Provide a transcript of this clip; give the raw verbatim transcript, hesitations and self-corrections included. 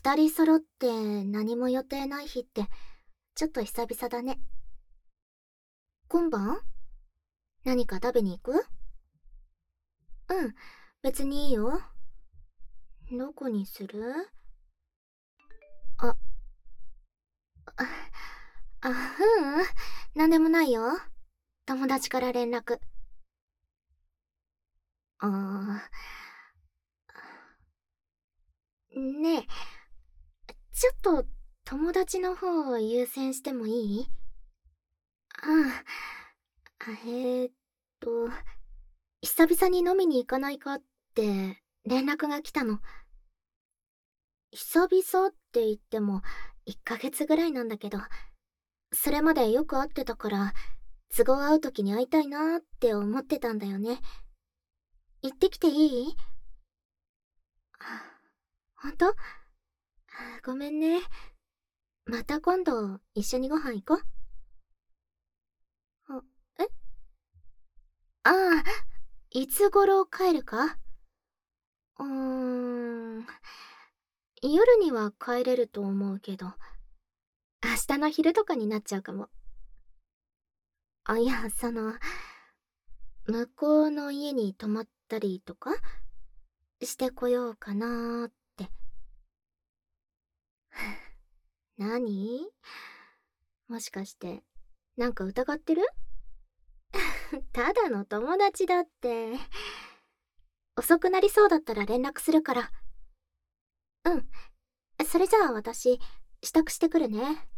二人揃って何も予定ない日ってちょっと久々だね。今晩何か食べに行く？うん、別にいいよ。どこにする？あ、あ、あ、ううん、なんでもないよ。友達から連絡。あー、ねえ、ちょっと友達の方を優先してもいい？うん。あえーっと、久々に飲みに行かないかって連絡が来たの。久々って言ってもいっかげつぐらいなんだけど、それまでよく会ってたから、都合合う時に会いたいなーって思ってたんだよね。行ってきていい？ほんと？ごめんね。また今度一緒にご飯行こう。あ、えああ、いつ頃帰るか？うーん、夜には帰れると思うけど、明日の昼とかになっちゃうかも。あ、いや、その、向こうの家に泊まったりとかしてこようかなーって。何？もしかして、なんか疑ってる？ただの友達だって。遅くなりそうだったら連絡するから。うん。それじゃあ私、支度してくるね。